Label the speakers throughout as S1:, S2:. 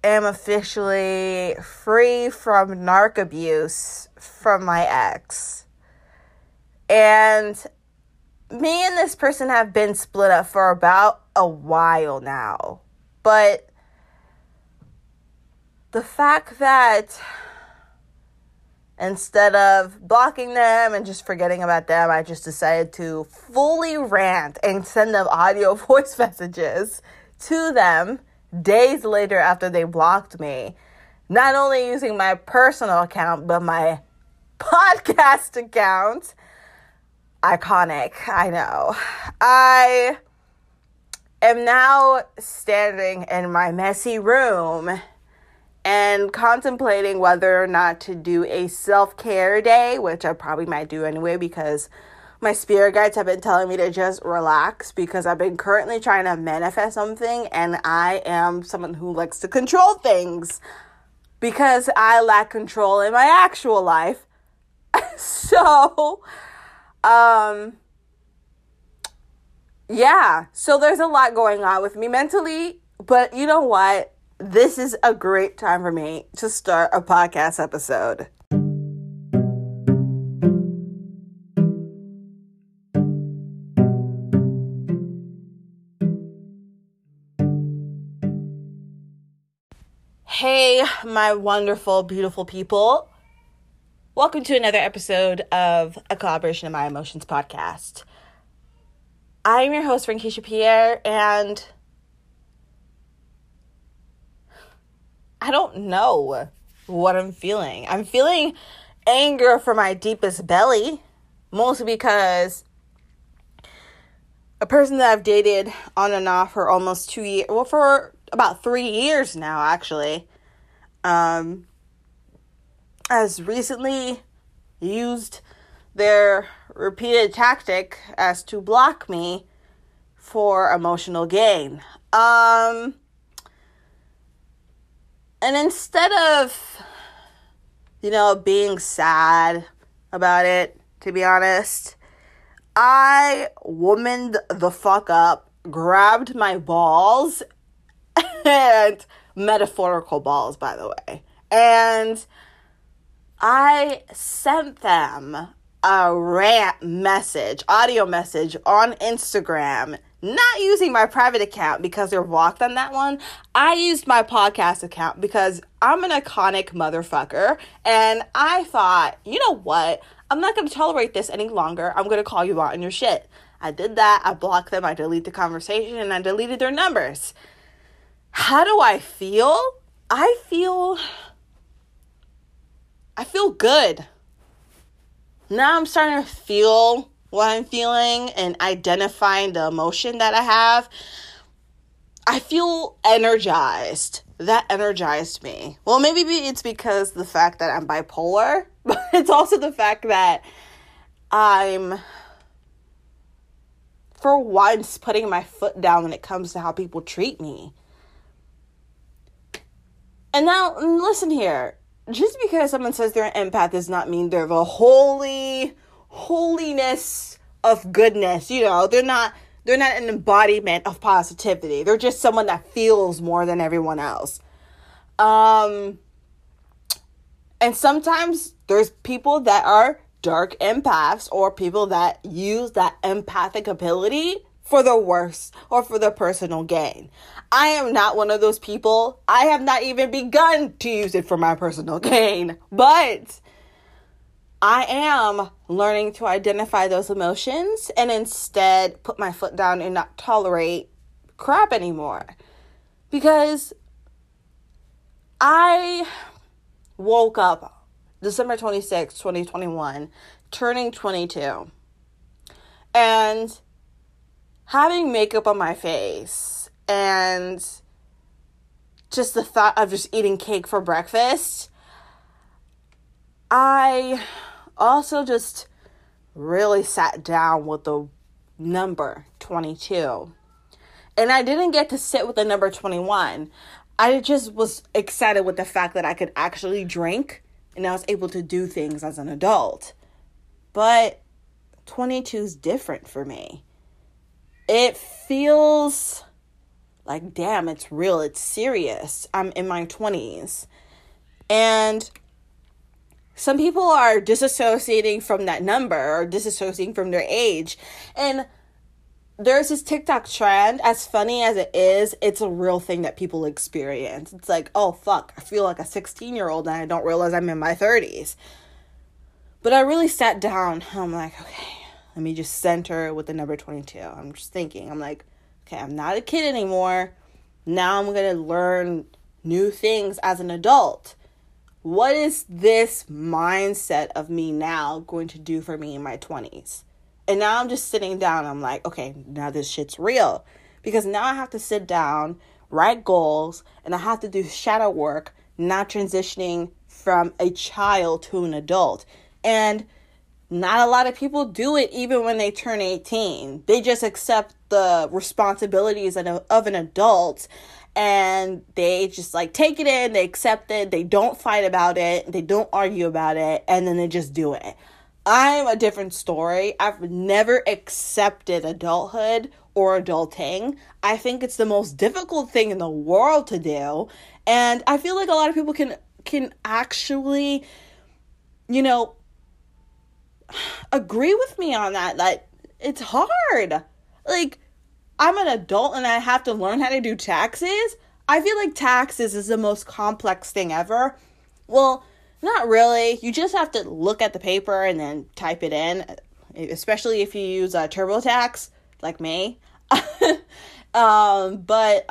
S1: am officially free from narc abuse from my ex. And me and this person have been split up for about a while now. But the fact that instead of blocking them and just forgetting about them, I just decided to fully rant and send them audio voice messages to them days later after they blocked me. Not only using my personal account, but my podcast account. Iconic, I know. I am now standing in my messy room and contemplating whether or not to do a self-care day, which I probably might do anyway because my spirit guides have been telling me to just relax because I've been currently trying to manifest something and I am someone who likes to control things because I lack control in my actual life. So, so there's a lot going on with me mentally, but you know what? This is a great time for me to start a podcast episode. Hey, my wonderful, beautiful people. Welcome to another episode of a collaboration of My Emotions podcast. I'm your host, Frankisha Pierre, and I don't know what I'm feeling. I'm feeling anger from my deepest belly, mostly because a person that I've dated on and off for almost 2 years, well, for about 3 years now, actually, has recently used their repeated tactic as to block me for emotional gain. And instead of, being sad about it, to be honest, I womaned the fuck up, grabbed my balls, and metaphorical balls, by the way, and I sent them a rant message, audio message on Instagram, not using my private account because they're blocked on that one. I used my podcast account because I'm an iconic motherfucker. And I thought, you know what? I'm not going to tolerate this any longer. I'm going to call you out on your shit. I did that. I blocked them. I deleted the conversation and I deleted their numbers. How do I feel? I feel good. Now I'm starting to feel what I'm feeling and identifying the emotion that I have. I feel energized. That energized me. Well, maybe it's because the fact that I'm bipolar, but it's also the fact that I'm, for once, putting my foot down when it comes to how people treat me. And now, listen here. Just because someone says they're an empath does not mean they're the holiness of goodness. They're not an embodiment of positivity. They're just someone that feels more than everyone else. And sometimes there's people that are dark empaths or people that use that empathic ability for the worse or for the personal gain. I am not one of those people. I have not even begun to use it for my personal gain, but I am learning to identify those emotions and instead put my foot down and not tolerate crap anymore. Because I woke up December 26, 2021, turning 22, and having makeup on my face and just the thought of just eating cake for breakfast, I also just really sat down with the number 22. And I didn't get to sit with the number 21. I just was excited with the fact that I could actually drink and I was able to do things as an adult. But 22 is different for me. It feels like, damn, it's real, it's serious. I'm in my 20s. And some people are disassociating from that number or disassociating from their age. And there's this TikTok trend, as funny as it is, it's a real thing that people experience. It's like, oh, fuck, I feel like a 16-year-old and I don't realize I'm in my 30s. But I really sat down. I'm like, okay, let me just center with the number 22. I'm just thinking, I'm like, okay, I'm not a kid anymore. Now I'm going to learn new things as an adult. What is this mindset of me now going to do for me in my 20s? And now I'm just sitting down. I'm like, okay, now this shit's real. Because now I have to sit down, write goals, and I have to do shadow work, not transitioning from a child to an adult. And not a lot of people do it even when they turn 18. They just accept the responsibilities of an adult, and they just like take it in, they accept it, they don't fight about it, they don't argue about it, and then they just do it. I'm a different story. I've never accepted adulthood or adulting. I think it's the most difficult thing in the world to do. And I feel like a lot of people can actually, agree with me on that. Like, it's hard. Like, I'm an adult and I have to learn how to do taxes. I feel like taxes is the most complex thing ever. Well, not really. You just have to look at the paper and then type it in, especially if you use TurboTax, like me. But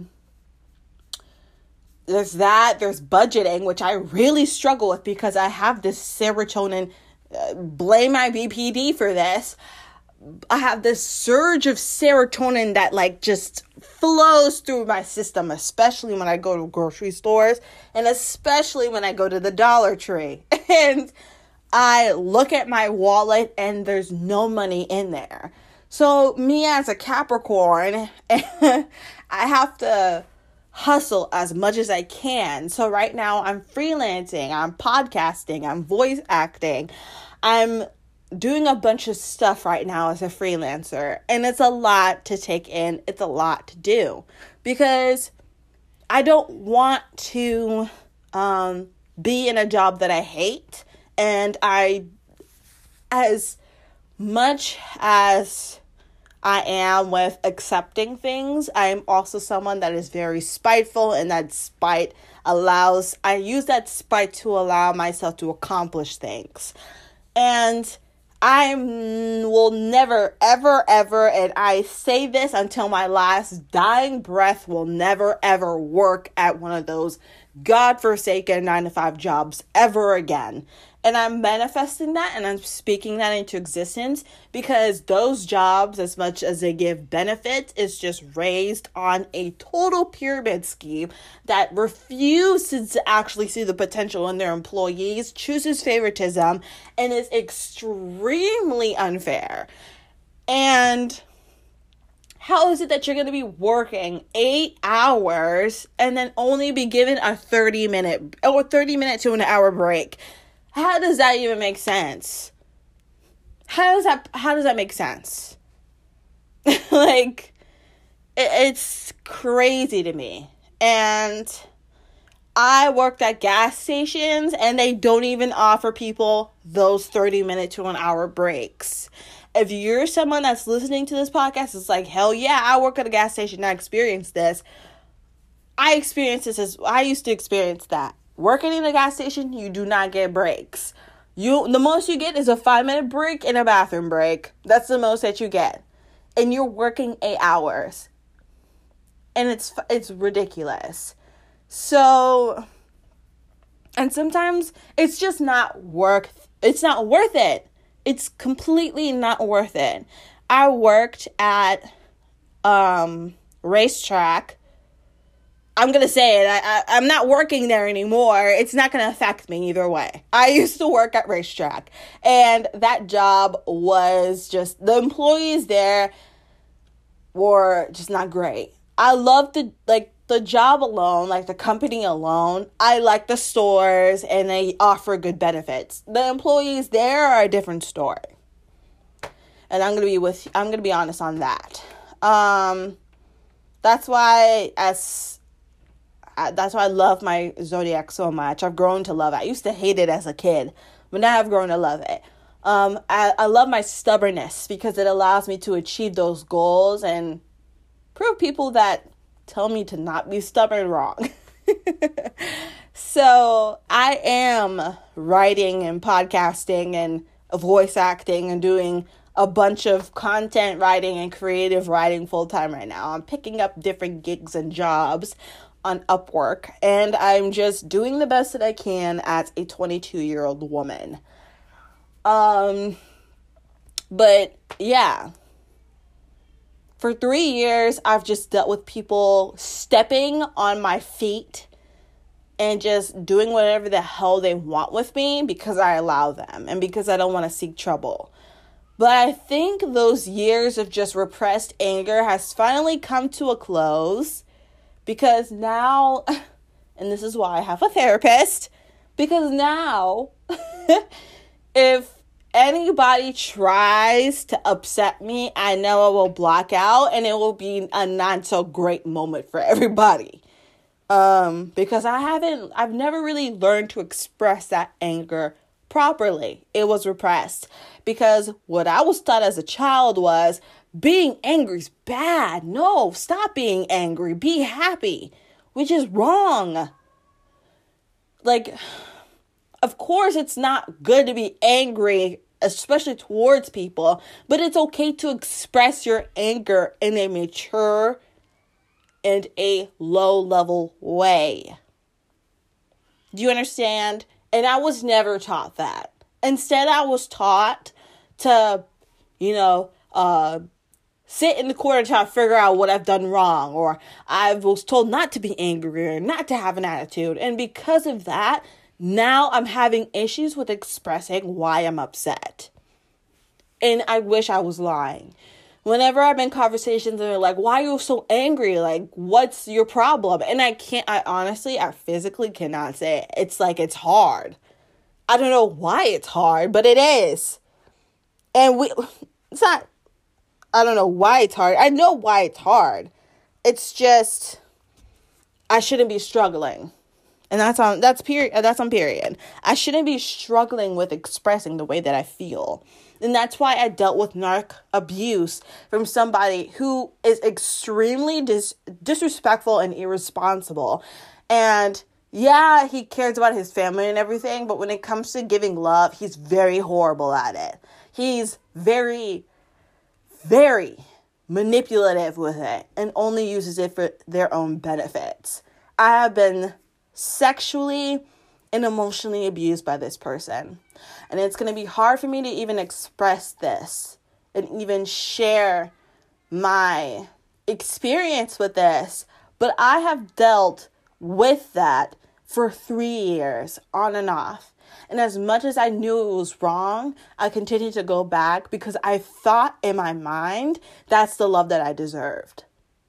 S1: there's that. There's budgeting, which I really struggle with because I have this serotonin. Blame my BPD for this. I have this surge of serotonin that like just flows through my system, especially when I go to grocery stores and especially when I go to the Dollar Tree and I look at my wallet and there's no money in there. So me as a Capricorn, I have to hustle as much as I can. So right now I'm freelancing, I'm podcasting, I'm voice acting, I'm doing a bunch of stuff right now as a freelancer, and it's a lot to take in. It's a lot to do because I don't want to be in a job that I hate. And as much as I am with accepting things, I'm also someone that is very spiteful, and that spite I use that spite to allow myself to accomplish things. And I will never, ever, ever, and I say this until my last dying breath, will never, ever work at one of those godforsaken 9-to-5 jobs ever again. And I'm manifesting that and I'm speaking that into existence because those jobs, as much as they give benefits, is just raised on a total pyramid scheme that refuses to actually see the potential in their employees, chooses favoritism, and is extremely unfair. And how is it that you're going to be working 8 hours and then only be given a 30 minute to an hour break? How does that even make sense? How does that make sense? Like, it's crazy to me. And I worked at gas stations and they don't even offer people those 30-minute to an hour breaks. If you're someone that's listening to this podcast, it's like, hell yeah, I work at a gas station and I experienced this. I used to experience that. Working in a gas station, you do not get breaks. The most you get is a 5-minute break and a bathroom break. That's the most that you get. And you're working 8 hours. And it's ridiculous. So, and sometimes it's just not worth it. It's completely not worth it. I worked at racetrack. I'm going to say it. I'm not working there anymore. It's not going to affect me either way. I used to work at racetrack, and that job was just, the employees there were just not great. I loved the job alone, like the company alone. I like the stores and they offer good benefits. The employees there are a different story. And I'm going to be honest on that. That's why I love my zodiac so much. I've grown to love it. I used to hate it as a kid, but now I've grown to love it. I love my stubbornness because it allows me to achieve those goals and prove people that tell me to not be stubborn wrong. So I am writing and podcasting and voice acting and doing a bunch of content writing and creative writing full time right now. I'm picking up different gigs and jobs on Upwork, and I'm just doing the best that I can as a 22-year-old woman. But yeah, for 3 years, I've just dealt with people stepping on my feet and just doing whatever the hell they want with me because I allow them and because I don't want to seek trouble. But I think those years of just repressed anger has finally come to a close because now, and this is why I have a therapist, because now, if anybody tries to upset me, I know I will block out and it will be a not so great moment for everybody. Because I've never really learned to express that anger properly. It was repressed because what I was taught as a child was being angry is bad. No, stop being angry. Be happy, which is wrong. Like, of course, it's not good to be angry, especially towards people, but it's okay to express your anger in a mature and a low-level way. Do you understand? And I was never taught that. Instead, I was taught to, sit in the corner and try to figure out what I've done wrong. Or I was told not to be angry or not to have an attitude. And because of that, now I'm having issues with expressing why I'm upset. And I wish I was lying. Whenever I'm in conversations and they're like, why are you so angry? Like, what's your problem? And I physically cannot say it. It's like, it's hard. I don't know why it's hard, but it is. And I don't know why it's hard. I know why it's hard. It's just, I shouldn't be struggling. And that's on period. I shouldn't be struggling with expressing the way that I feel. And that's why I dealt with narc abuse from somebody who is extremely disrespectful and irresponsible. And yeah, he cares about his family and everything, but when it comes to giving love, he's very horrible at it. He's very, very manipulative with it and only uses it for their own benefits. I have been sexually and emotionally abused by this person. And it's going to be hard for me to even express this and even share my experience with this. But I have dealt with that for 3 years, on and off. And as much as I knew it was wrong, I continued to go back because I thought in my mind that's the love that I deserved.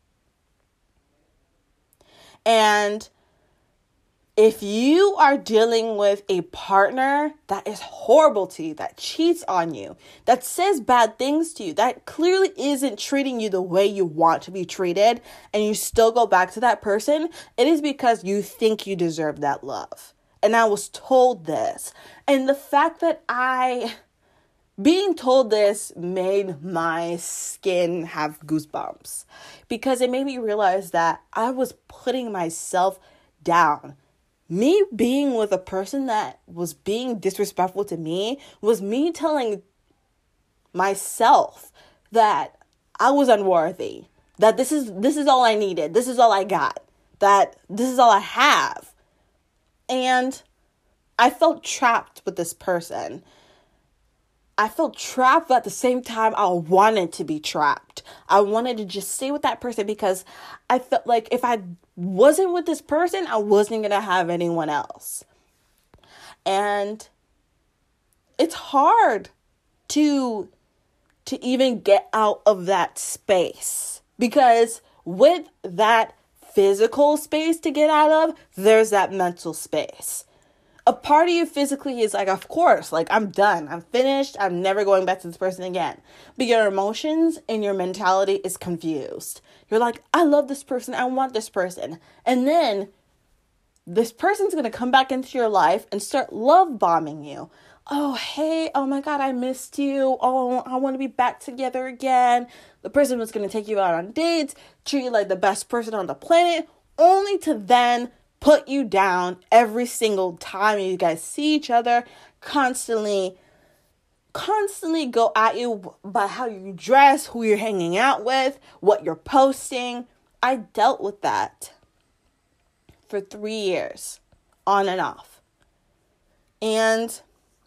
S1: And if you are dealing with a partner that is horrible to you, that cheats on you, that says bad things to you, that clearly isn't treating you the way you want to be treated, and you still go back to that person, it is because you think you deserve that love. And I was told this. And the fact that being told this made my skin have goosebumps. Because it made me realize that I was putting myself down. Me being with a person that was being disrespectful to me was me telling myself that I was unworthy, that this is all I needed, this is all I got, that this is all I have. And I felt trapped with this person. I felt trapped, but at the same time, I wanted to be trapped. I wanted to just stay with that person because I felt like if I wasn't with this person, I wasn't going to have anyone else. And it's hard to even get out of that space because with that physical space to get out of, there's that mental space. A part of you physically is like, of course, like, I'm done. I'm finished. I'm never going back to this person again. But your emotions and your mentality is confused. You're like, I love this person. I want this person. And then this person's going to come back into your life and start love bombing you. Oh, hey, oh my God, I missed you. Oh, I want to be back together again. The person was going to take you out on dates, treat you like the best person on the planet, only to then put you down every single time you guys see each other, constantly go at you by how you dress, who you're hanging out with, what you're posting. I dealt with that for 3 years, on and off. And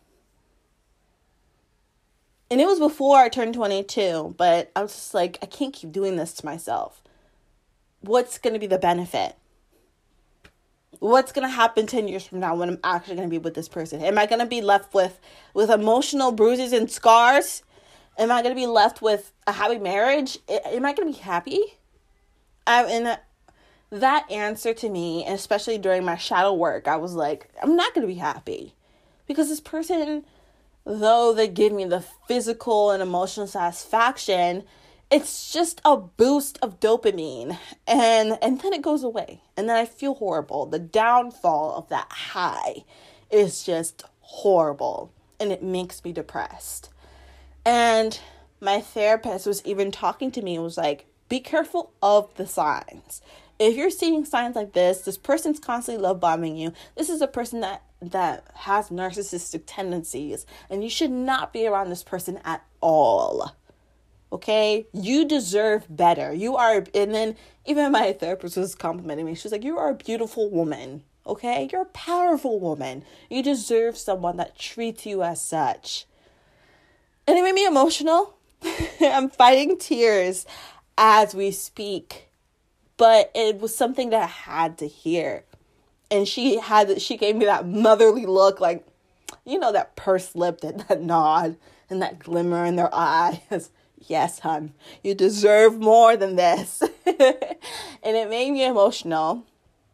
S1: it was before I turned 22, but I was just like, I can't keep doing this to myself. What's going to be the benefit? What's going to happen 10 years from now when I'm actually going to be with this person? Am I going to be left with emotional bruises and scars? Am I going to be left with a happy marriage? Am I going to be happy? And that answer to me, and especially during my shadow work, I was like, I'm not going to be happy. Because this person, though they give me the physical and emotional satisfaction, it's just a boost of dopamine, and then it goes away, and then I feel horrible. The downfall of that high is just horrible, and it makes me depressed. And my therapist was even talking to me and was like, be careful of the signs. If you're seeing signs like this person's constantly love bombing you. This is a person that has narcissistic tendencies, and you should not be around this person at all. Okay, you deserve better. And then even my therapist was complimenting me. She was like, you are a beautiful woman. Okay, you're a powerful woman. You deserve someone that treats you as such. And it made me emotional. I'm fighting tears as we speak. But it was something that I had to hear. And she gave me that motherly look, like, that pursed lip, that nod, and that glimmer in their eyes. Yes, hon, you deserve more than this. And it made me emotional.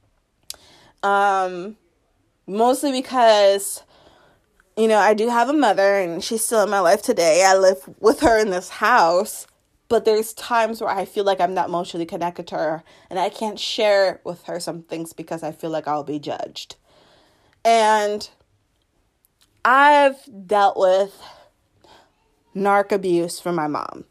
S1: Mostly because, I do have a mother and she's still in my life today. I live with her in this house, but there's times where I feel like I'm not emotionally connected to her and I can't share with her some things because I feel like I'll be judged. And I've dealt with narc abuse from my mom.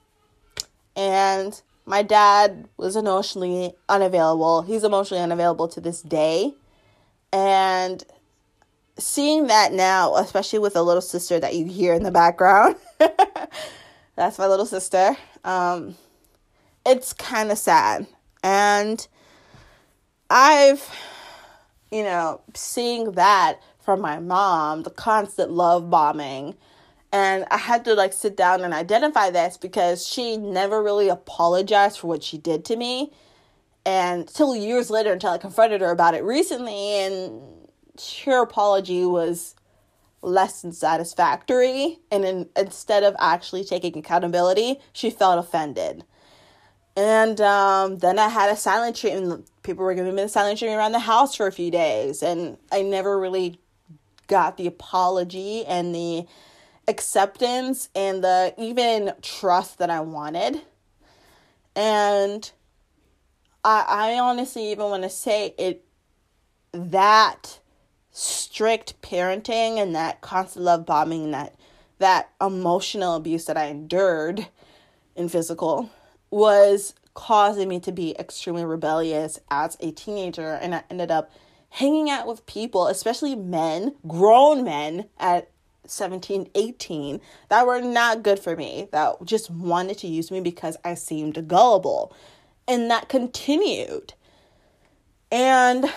S1: And my dad was emotionally unavailable. He's emotionally unavailable to this day. And seeing that now, especially with a little sister that you hear in the background, that's my little sister, it's kind of sad. And I've, seeing that from my mom, the constant love bombing, and I had to sit down and identify this because she never really apologized for what she did to me. And till years later, until I confronted her about it recently, and her apology was less than satisfactory. And instead of actually taking accountability, she felt offended. And then I had a silent treatment. People were giving me the silent treatment around the house for a few days. And I never really got the apology and the acceptance and the even trust that I wanted. And I honestly even want to say it, that strict parenting and that constant love bombing and that emotional abuse that I endured in physical was causing me to be extremely rebellious as a teenager. And I ended up hanging out with people, especially men, grown men at 17, 18, that were not good for me, that just wanted to use me because I seemed gullible. And that continued. And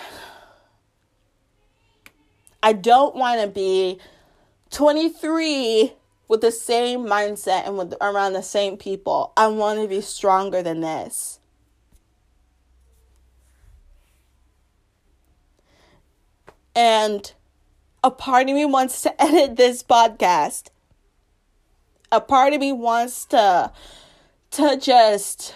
S1: I don't want to be 23 with the same mindset and around the same people. I want to be stronger than this. And a part of me wants to edit this podcast. A part of me wants to just,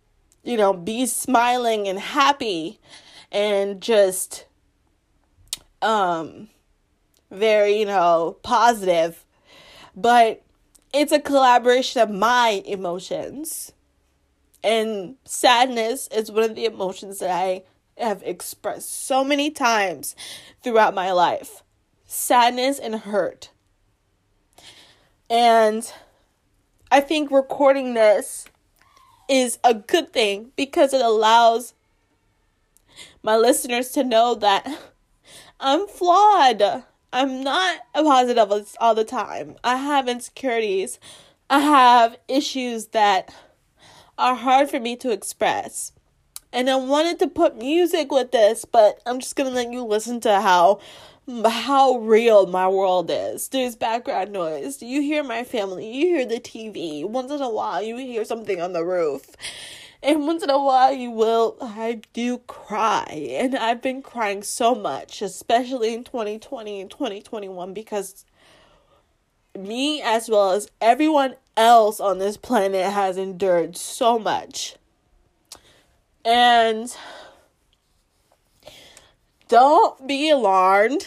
S1: be smiling and happy and just very, positive, but it's a collaboration of my emotions. And sadness is one of the emotions that I have expressed so many times throughout my life. Sadness and hurt. And I think recording this is a good thing because it allows my listeners to know that I'm flawed. I'm not positive all the time. I have insecurities. I have issues that are hard for me to express. And I wanted to put music with this, but I'm just going to let you listen to how real my world is. There's background noise. You hear my family. You hear the TV. Once in a while, you hear something on the roof. And once in a while, I do cry. And I've been crying so much, especially in 2020 and 2021, because me, as well as everyone else on this planet, has endured so much. And don't be alarmed.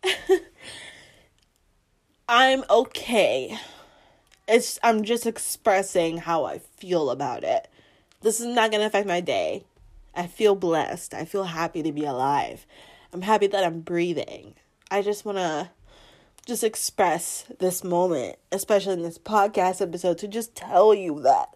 S1: I'm okay. I'm just expressing how I feel about it. This is not going to affect my day. I feel blessed. I feel happy to be alive. I'm happy that I'm breathing. I just want to express this moment, especially in this podcast episode, to just tell you that,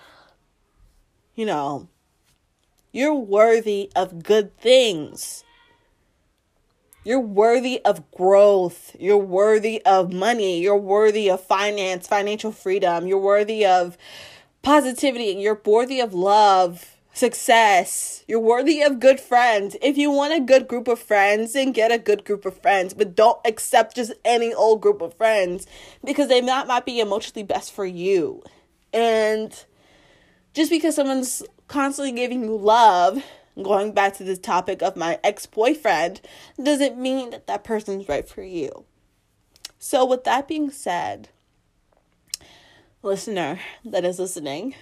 S1: you're worthy of good things. You're worthy of growth. You're worthy of money. You're worthy of financial freedom. You're worthy of positivity. You're worthy of love, success. You're worthy of good friends. If you want a good group of friends, then get a good group of friends. But don't accept just any old group of friends, because they might be emotionally best for you. And just because someone's constantly giving you love, going back to this topic of my ex-boyfriend, doesn't mean that person's right for you. So with that being said, listener that is listening,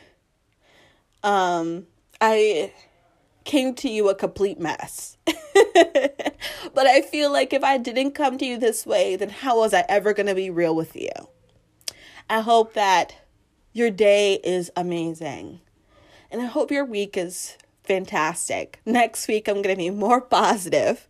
S1: I came to you a complete mess. But I feel like if I didn't come to you this way, then how was I ever going to be real with you? I hope that your day is amazing. And I hope your week is fantastic. Next week, I'm going to be more positive.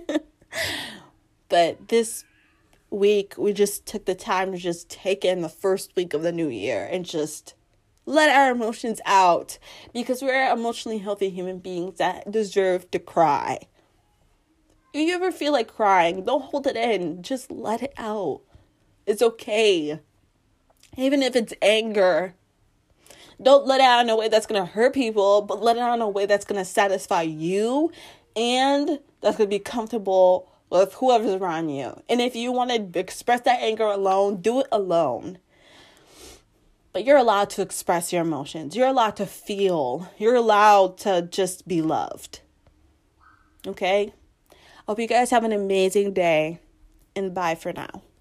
S1: But this week, we just took the time to just take in the first week of the new year and just let our emotions out, because we're emotionally healthy human beings that deserve to cry. If you ever feel like crying, don't hold it in. Just let it out. It's okay. Even if it's anger. Don't let it out in a way that's going to hurt people, but let it out in a way that's going to satisfy you and that's going to be comfortable with whoever's around you. And if you want to express that anger alone, do it alone. But you're allowed to express your emotions. You're allowed to feel. You're allowed to just be loved. Okay? Hope you guys have an amazing day, and bye for now.